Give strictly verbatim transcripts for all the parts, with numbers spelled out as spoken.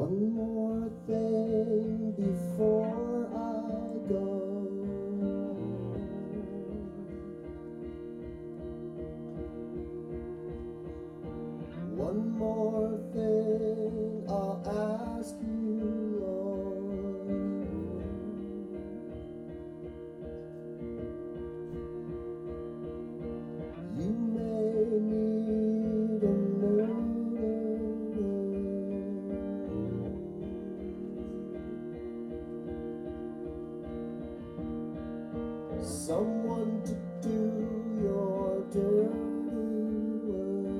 One more thing before I go. One more thing I'll ask you, Lord. You may need a murderer, someone to do your dirty work.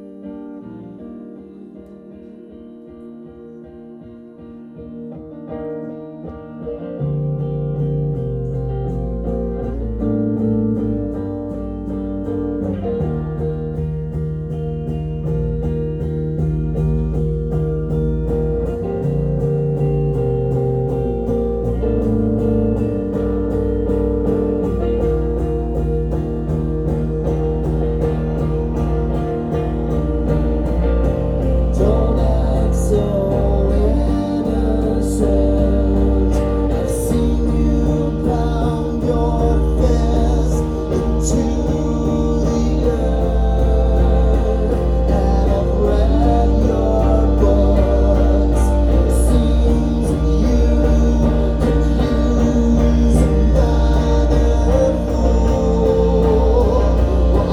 Don't act so innocent. I've seen you pound your fist into the earth, and I've read your books. Seems you could use another fool. Well,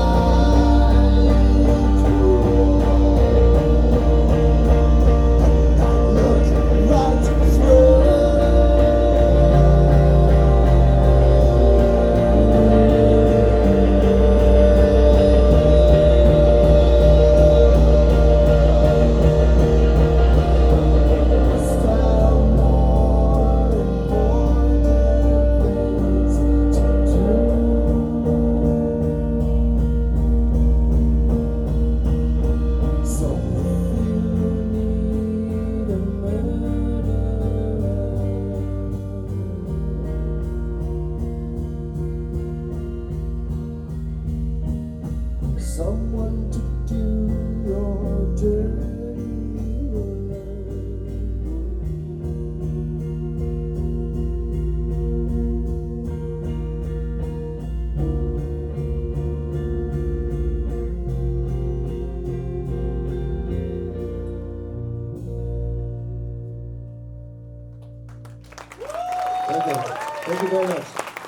I'm cruel. Look right through. Must have more important things to do. So if you need a murderer, someone to do your dirty work. Thank you. Thank you very much.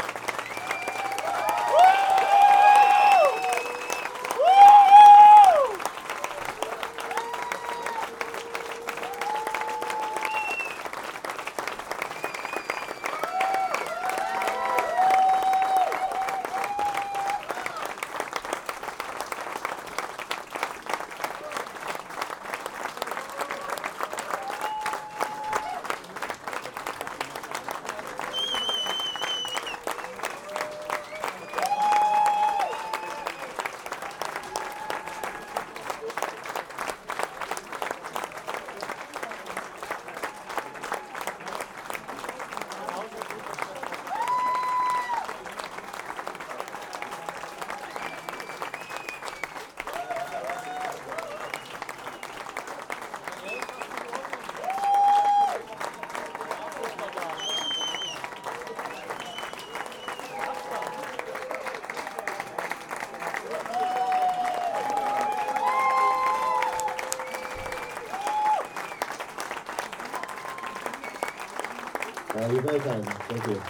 Uh, you're very kind. Thank you.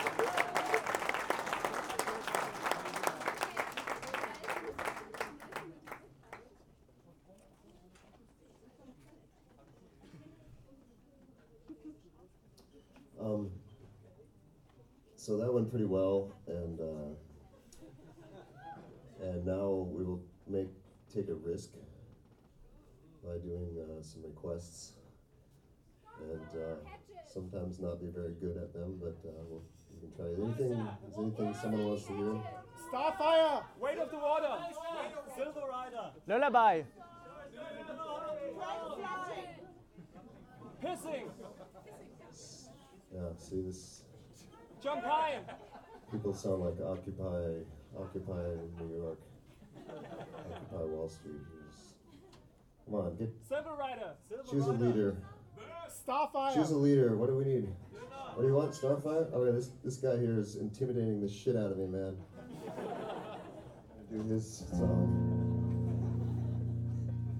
Um, so that went pretty well, and uh, and now we will make take a risk by doing uh, some requests, and uh, sometimes not be very good at them, but uh, we'll, we can try. Anything? Is anything someone wants to hear? Starfire! Weight of the water! Silver Rider! Lullaby. Pissing! Yeah. See this. Jump high! People sound like Occupy, Occupy New York, Occupy Wall Street. Who's, come on, get Silver Rider! Silver choose a Rider. leader. Starfire. Choose a leader. What do we need? What do you want? Starfire? Okay, this this guy here is intimidating the shit out of me, man. I'm gonna do his song.